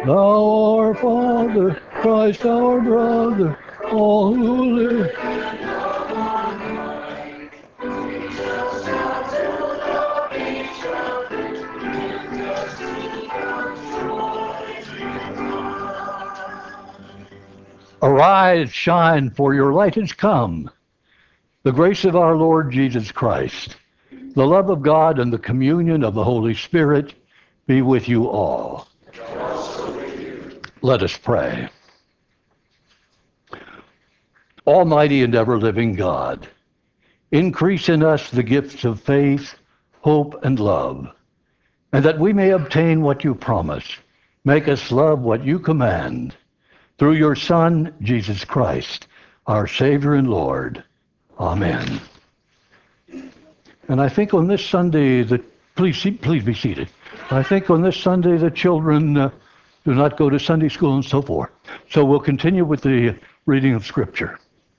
Thou our Father, Christ our brother, all who live. Arise, shine, for your light has come. The grace of our Lord Jesus Christ, the love of God, and the communion of the Holy Spirit be with you all. Let us pray. Almighty and ever-living God, increase in us the gifts of faith, hope, and love, and that we may obtain what you promise. Make us love what you command. Through your Son, Jesus Christ, our Savior and Lord. Amen. And I think on this Sunday, please be seated. I think on this Sunday the children do not go to Sunday school and so forth. So we'll continue with the reading of Scripture.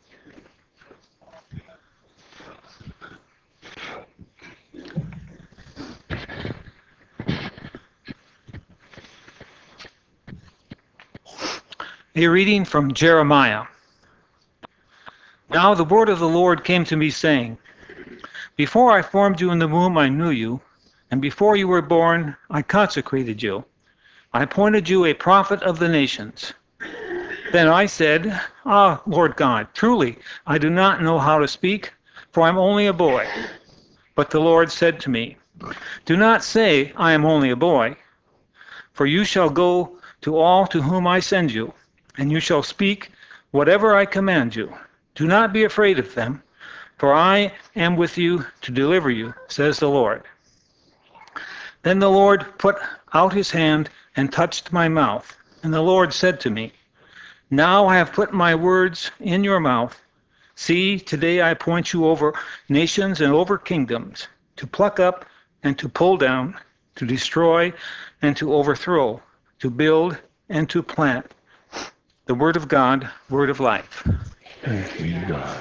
A reading from Jeremiah. Now the word of the Lord came to me, saying, Before I formed you in the womb, I knew you, and before you were born, I consecrated you. I appointed you a prophet of the nations. Then I said, Ah, Lord God, truly, I do not know how to speak, for I am only a boy. But the Lord said to me, Do not say, I am only a boy, for you shall go to all to whom I send you, and you shall speak whatever I command you. Do not be afraid of them, for I am with you to deliver you, says the Lord. Then the Lord put out his hand and touched my mouth. And the Lord said to me, Now I have put my words in your mouth. See, today I appoint you over nations and over kingdoms, to pluck up and to pull down, to destroy and to overthrow, to build and to plant. The word of God, word of life. Thanks be to God.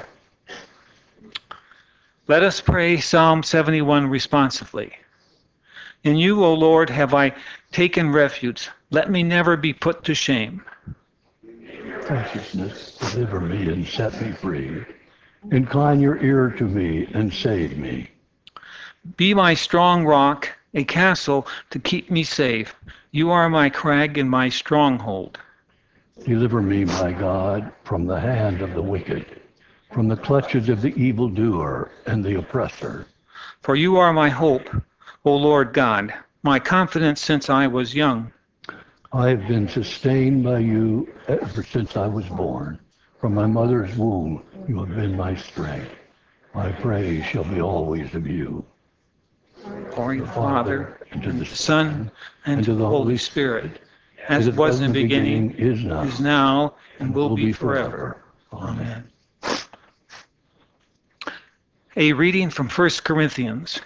Let us pray Psalm 71 responsively. In you, O Lord, have I taken refuge. Let me never be put to shame. Righteousness, deliver me and set me free. Incline your ear to me and save me. Be my strong rock, a castle to keep me safe. You are my crag and my stronghold. Deliver me, my God, from the hand of the wicked, from the clutches of the evildoer and the oppressor. For you are my hope, O Lord God, my confidence since I was young. I have been sustained by you ever since I was born. From my mother's womb, you have been my strength. My praise shall be always of you. Glory to the Father, and to the Son, and to the Holy Spirit, as it it was in the beginning, is now, and will be forever. Amen. A reading from 1 Corinthians.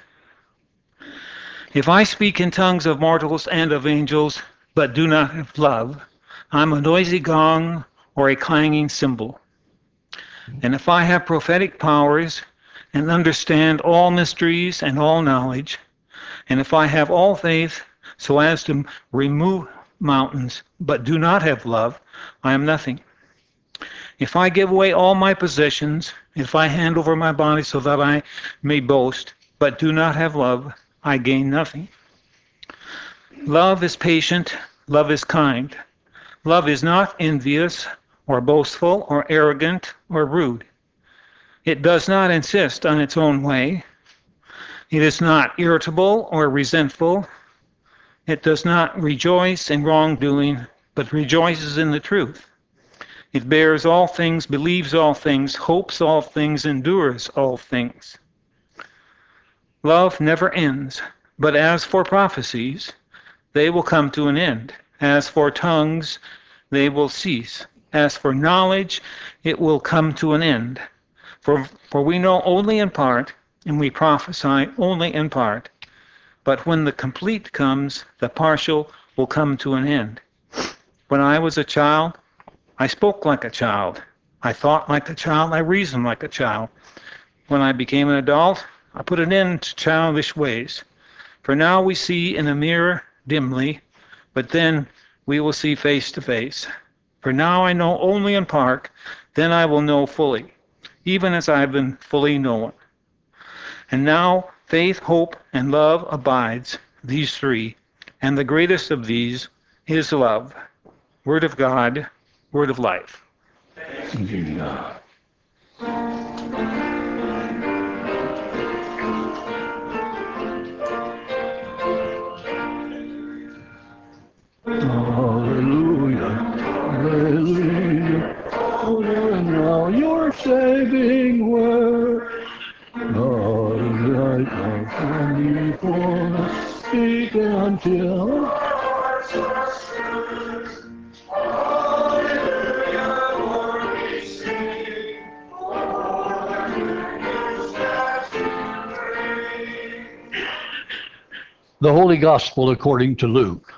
If I speak in tongues of mortals and of angels, but do not have love, I'm a noisy gong or a clanging cymbal. And if I have prophetic powers and understand all mysteries and all knowledge, and if I have all faith so as to remove mountains, but do not have love, I am nothing. If I give away all my possessions, if I hand over my body so that I may boast, but do not have love, I gain nothing. Love is patient, love is kind. Love is not envious or boastful or arrogant or rude. It does not insist on its own way. It is not irritable or resentful. It does not rejoice in wrongdoing, but rejoices in the truth. It bears all things, believes all things, hopes all things, endures all things. Love never ends, but as for prophecies, they will come to an end. As for tongues, they will cease. As for knowledge, it will come to an end. For we know only in part, and we prophesy only in part. But when the complete comes, the partial will come to an end. When I was a child, I spoke like a child. I thought like a child. I reasoned like a child. When I became an adult, I put an end to childish ways. For now we see in a mirror dimly, but then we will see face to face. For now I know only in part, then I will know fully, even as I have been fully known. And now faith, hope, and love abides, these three, and the greatest of these is love. Word of God, word of life. Yeah. Hallelujah. Hallelujah. And now your saving word. God is right now from before us. Speak until the Holy Gospel according to Luke.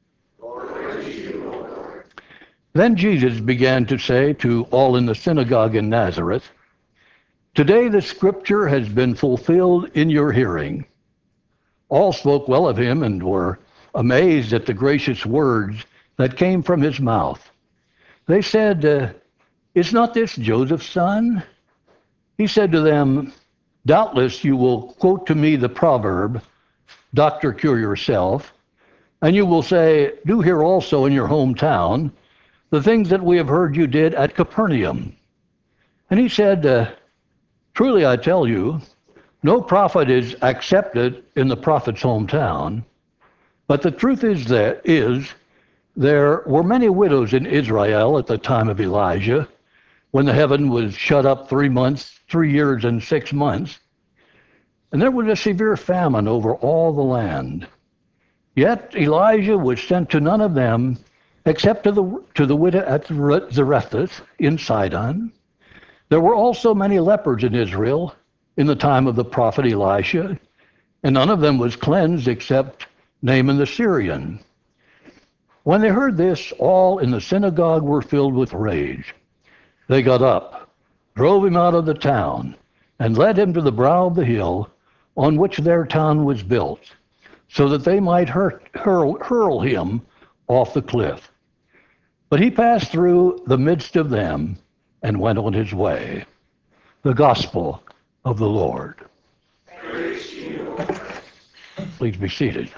Then Jesus began to say to all in the synagogue in Nazareth, "Today the scripture has been fulfilled in your hearing." All spoke well of him and were amazed at the gracious words that came from his mouth. They said, "Is not this Joseph's son?" He said to them, "Doubtless you will quote to me the proverb, 'Doctor, cure yourself,' and you will say, 'Do here also in your hometown the things that we have heard you did at Capernaum.'" And he said, "Truly I tell you, no prophet is accepted in the prophet's hometown. But the truth is there were many widows in Israel at the time of Elijah, when the heaven was shut up 3 years and 6 months, and there was a severe famine over all the land. Yet Elijah was sent to none of them except to the widow at Zarephath in Sidon. There were also many lepers in Israel in the time of the prophet Elisha, and none of them was cleansed except Naaman the Syrian." When they heard this, all in the synagogue were filled with rage. They got up, drove him out of the town, and led him to the brow of the hill on which their town was built, so that they might hurl him off the cliff. But he passed through the midst of them and went on his way. The Gospel of the Lord. Please be seated.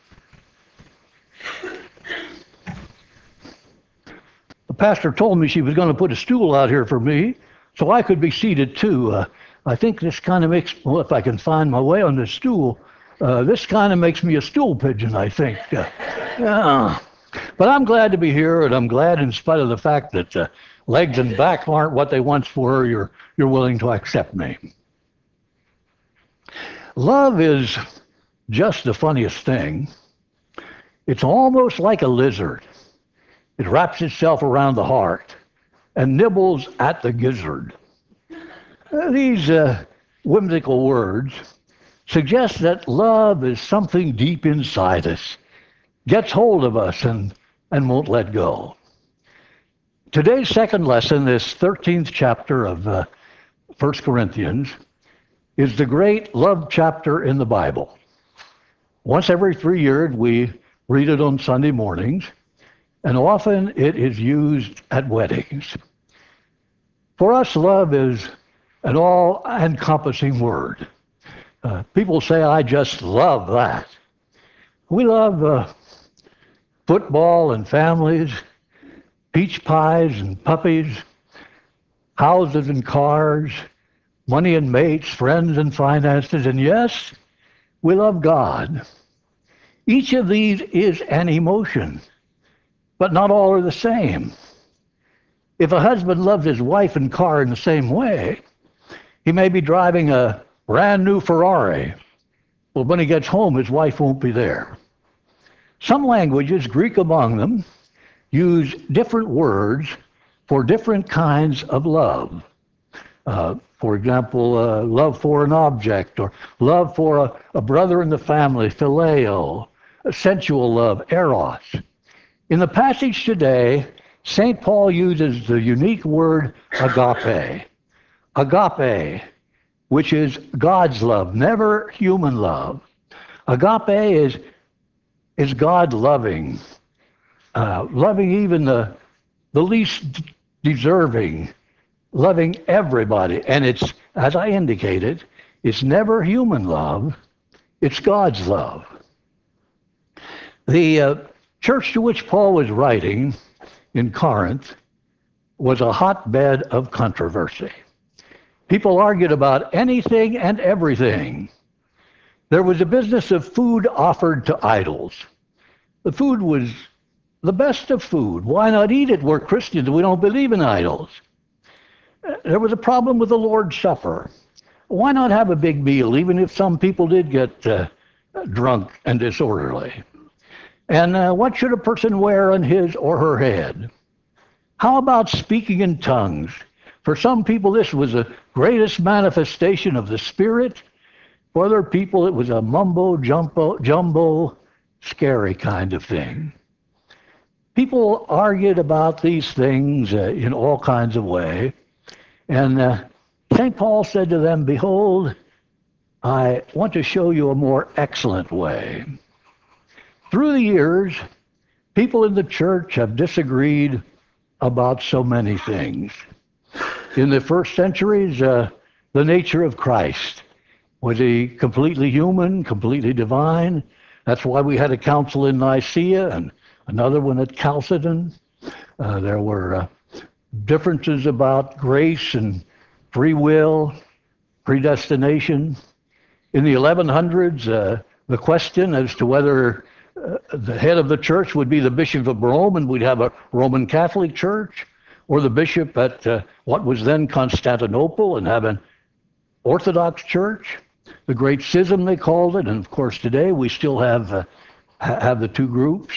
The pastor told me she was going to put a stool out here for me so I could be seated too. I think this kind of makes, well, if I can find my way on this stool, this kind of makes me a stool pigeon, I think. Yeah. But I'm glad to be here, and I'm glad in spite of the fact that legs and back aren't what they once were, you're willing to accept me. Love is just the funniest thing. It's almost like a lizard. It wraps itself around the heart and nibbles at the gizzard. These whimsical words suggest that love is something deep inside us, gets hold of us and won't let go. Today's second lesson, this 13th chapter of 1 Corinthians, is the great love chapter in the Bible. Once every 3 years, we read it on Sunday mornings, and often it is used at weddings. For us, love is an all-encompassing word. People say, "I just love that." We love football and families, peach pies and puppies, houses and cars, money and mates, friends and finances, and yes, we love God. Each of these is an emotion, but not all are the same. If a husband loves his wife and car in the same way, he may be driving a brand new Ferrari. Well, when he gets home, his wife won't be there. Some languages, Greek among them, use different words for different kinds of love. For example, love for an object, or love for a brother in the family, phileo, sensual love, eros. In the passage today, St. Paul uses the unique word agape. Agape, which is God's love, never human love. Agape is God loving. loving even the least deserving, loving everybody. And it's, as I indicated, it's never human love, it's God's love. The church to which Paul was writing in Corinth was a hotbed of controversy. People argued about anything and everything. There was a business of food offered to idols. The food was the best of food. Why not eat it? We're Christians. We don't believe in idols. There was a problem with the Lord's Supper. Why not have a big meal, even if some people did get drunk and disorderly? And what should a person wear on his or her head? How about speaking in tongues? For some people, this was the greatest manifestation of the Spirit. For other people, it was a mumbo-jumbo, scary kind of thing. People argued about these things in all kinds of ways. And St. Paul said to them, "Behold, I want to show you a more excellent way." Through the years, people in the church have disagreed about so many things. In the first centuries, the nature of Christ. Was he completely human, completely divine? That's why we had a council in Nicaea and another one at Chalcedon. There were differences about grace and free will, predestination. In the 1100s, the question as to whether the head of the church would be the Bishop of Rome and we'd have a Roman Catholic Church, or the bishop at what was then Constantinople and have an Orthodox Church. The Great Schism, they called it, and of course today we still have the two groups.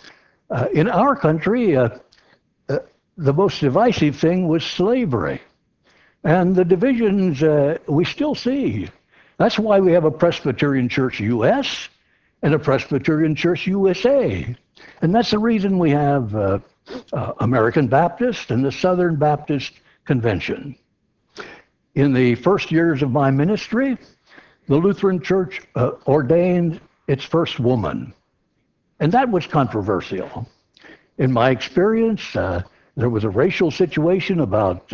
In our country, the most divisive thing was slavery. And the divisions we still see. That's why we have a Presbyterian Church U.S. and a Presbyterian Church USA. And that's the reason we have American Baptist and the Southern Baptist Convention. In the first years of my ministry, the Lutheran Church ordained its first woman. And that was controversial. In my experience, there was a racial situation about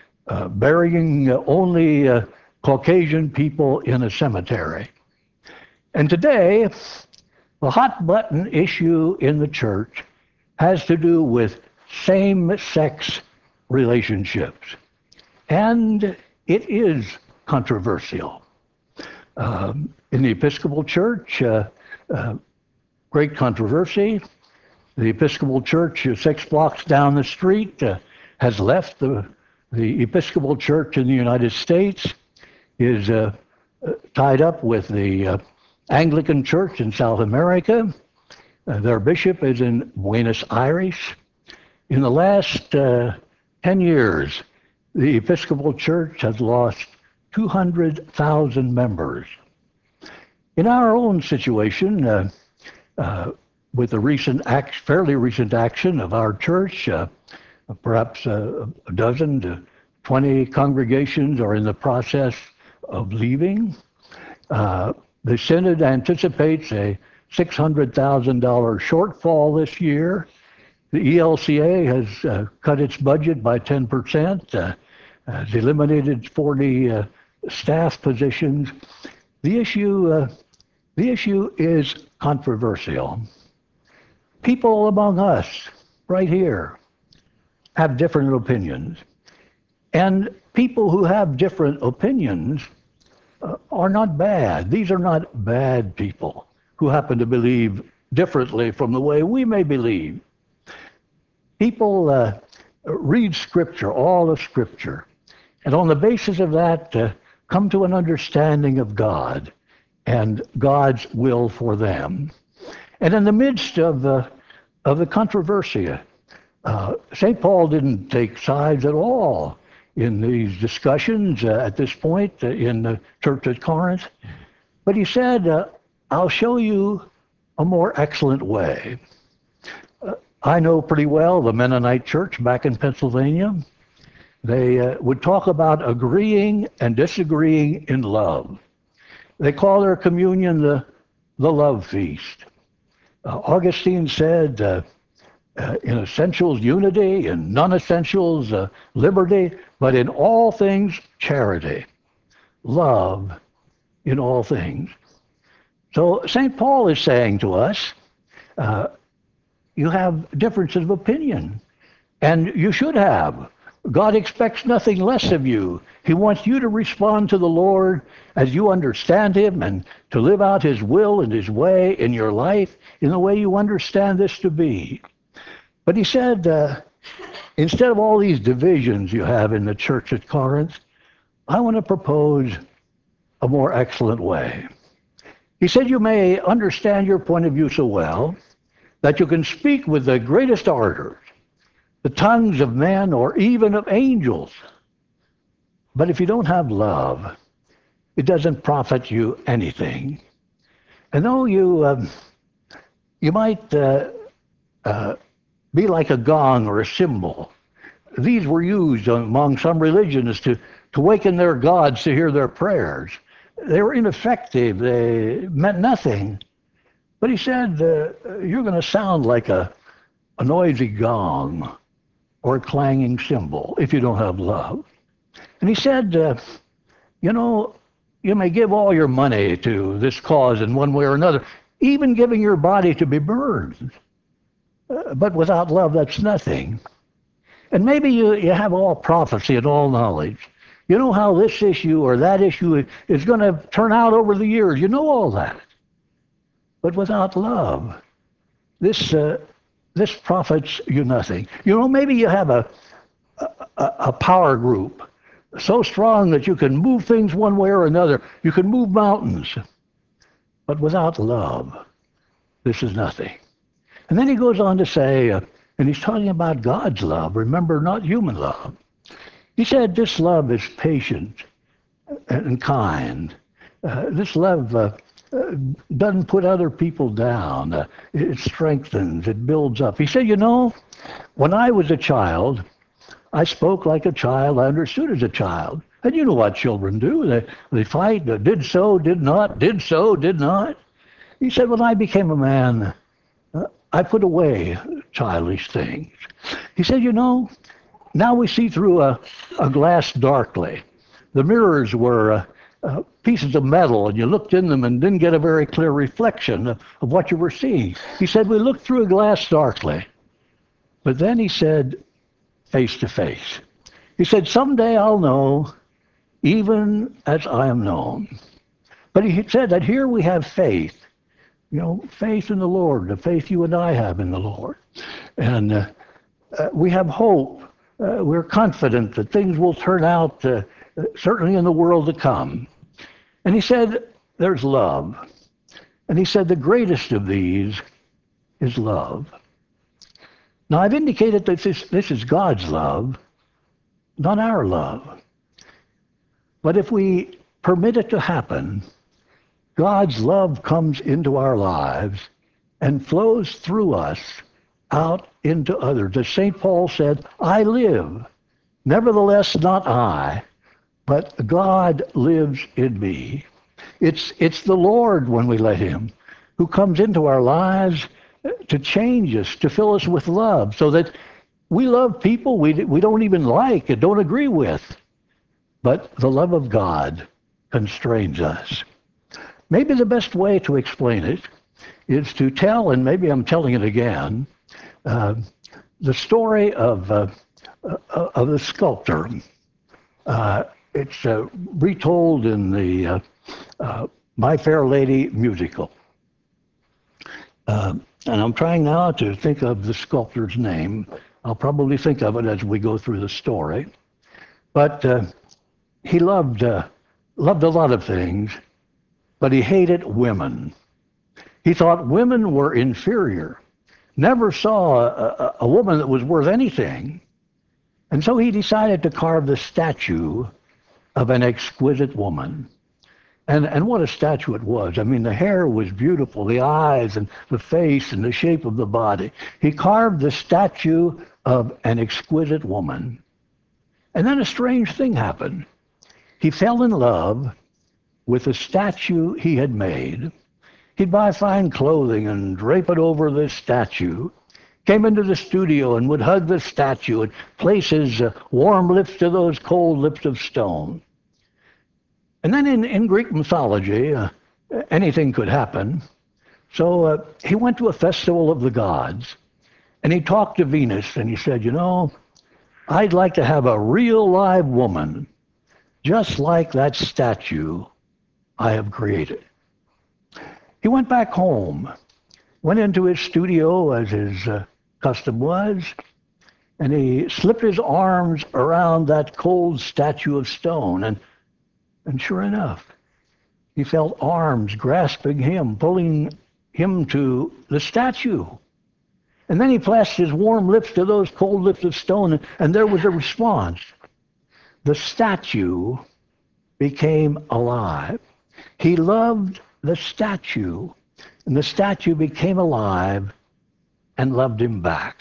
burying only Caucasian people in a cemetery. And today, the hot button issue in the church has to do with same-sex relationships. And it is controversial. In the Episcopal Church, great controversy. The Episcopal Church 6 blocks down the street has left the Episcopal Church in the United States, is tied up with the Anglican Church in South America. Their bishop is in Buenos Aires. In the last 10 years, the Episcopal Church has lost 200,000 members. In our own situation, with the fairly recent action of our church, perhaps a dozen to 20 congregations are in the process of leaving. The Synod anticipates a $600,000 shortfall this year. The ELCA has cut its budget by 10%, has eliminated 40 staff positions. The issue is controversial. People among us, right here, have different opinions. And people who have different opinions are not bad. These are not bad people who happen to believe differently from the way we may believe. People read Scripture, all of Scripture, and on the basis of that, come to an understanding of God and God's will for them. And in the midst of the controversy, St. Paul didn't take sides at all in these discussions at this point in the church at Corinth. But he said, I'll show you a more excellent way. I know pretty well the Mennonite church back in Pennsylvania. They would talk about agreeing and disagreeing in love. They call their communion the love feast. Augustine said, in essentials, unity, in non-essentials, liberty, but in all things, charity. Love in all things. So St. Paul is saying to us, uh, you have differences of opinion, and you should have. God expects nothing less of you. He wants you to respond to the Lord as you understand Him and to live out His will and His way in your life in the way you understand this to be. But he said, instead of all these divisions you have in the church at Corinth, I want to propose a more excellent way. He said, you may understand your point of view so well that you can speak with the greatest ardor, the tongues of men or even of angels. But if you don't have love, it doesn't profit you anything. And though you might be like a gong or a cymbal, these were used among some religions to waken their gods to hear their prayers. They were ineffective. They meant nothing. But he said, you're going to sound like a noisy gong or a clanging cymbal if you don't have love. And he said, you know, you may give all your money to this cause in one way or another, even giving your body to be burned. But without love, that's nothing. And maybe you have all prophecy and all knowledge. You know how this issue or that issue is going to turn out over the years. You know all that. But without love, this profits you nothing. You know, maybe you have a power group so strong that you can move things one way or another. You can move mountains. But without love, this is nothing. And then he goes on to say, and he's talking about God's love, remember, not human love. He said this love is patient and kind. This love doesn't put other people down. It strengthens, it builds up. He said, you know, when I was a child, I spoke like a child, I understood as a child. And you know what children do. They fight, did so, did not, did so, did not. He said, when I became a man, I put away childish things. He said, you know, now we see through a glass darkly. The mirrors were pieces of metal, and you looked in them and didn't get a very clear reflection of what you were seeing. He said, we looked through a glass darkly. But then he said, face to face. He said, someday I'll know, even as I am known. But he said that here we have faith. You know, faith in the Lord, the faith you and I have in the Lord. And we have hope. We're confident that things will turn out, certainly in the world to come. And he said, there's love. And he said, the greatest of these is love. Now, I've indicated that this is God's love, not our love. But if we permit it to happen, God's love comes into our lives and flows through us out into others. As St. Paul said, I live, nevertheless not I, but God lives in me. It's the Lord, when we let Him, who comes into our lives to change us, to fill us with love, so that we love people we don't even like and don't agree with. But the love of God constrains us. Maybe the best way to explain it is to tell, and maybe I'm telling it again, the story of the sculptor. It's retold in the My Fair Lady musical. And I'm trying now to think of the sculptor's name. I'll probably think of it as we go through the story. But he loved a lot of things, but he hated women. He thought women were inferior. Never saw a woman that was worth anything. And so he decided to carve the statue of an exquisite woman. And what a statue it was. I mean, the hair was beautiful, the eyes and the face and the shape of the body. He carved the statue of an exquisite woman. And then a strange thing happened. He fell in love with the statue he had made. He'd buy fine clothing and drape it over this statue. came into the studio and would hug the statue and place his warm lips to those cold lips of stone. And then in Greek mythology, anything could happen. So he went to a festival of the gods, and he talked to Venus, and he said, you know, I'd like to have a real live woman, just like that statue I have created. He went back home, went into his studio as his custom was, and he slipped his arms around that cold statue of stone, and sure enough, he felt arms grasping him, pulling him to the statue. And then he pressed his warm lips to those cold lips of stone, and there was a response. The statue became alive. He loved the statue, and the statue became alive and loved him back.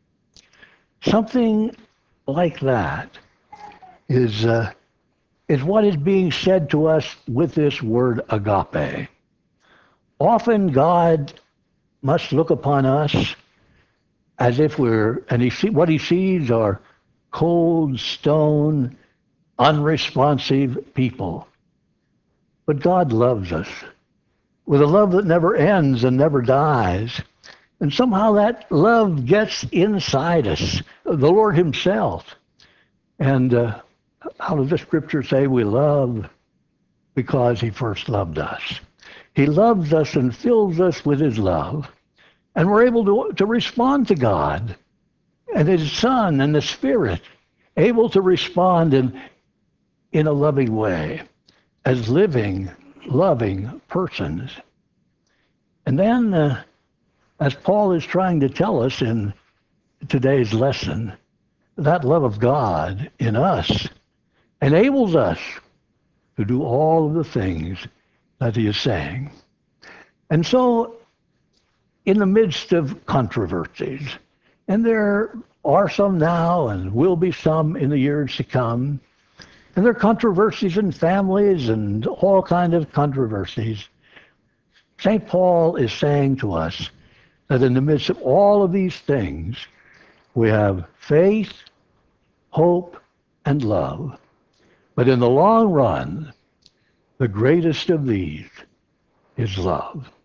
Something like that is what is being said to us with this word agape. Often God must look upon us as if what he sees are cold, stone, unresponsive people. But God loves us with a love that never ends and never dies. And somehow that love gets inside us, the Lord himself. And how does the scripture say we love? Because he first loved us. He loves us and fills us with his love. And we're able to respond to God and his Son and the Spirit, able to respond in a loving way as living, loving persons. And then, as Paul is trying to tell us in today's lesson, that love of God in us enables us to do all of the things that he is saying. And so, in the midst of controversies, and there are some now and will be some in the years to come, and there are controversies in families and all kinds of controversies, St. Paul is saying to us that in the midst of all of these things, we have faith, hope, and love. But in the long run, the greatest of these is love.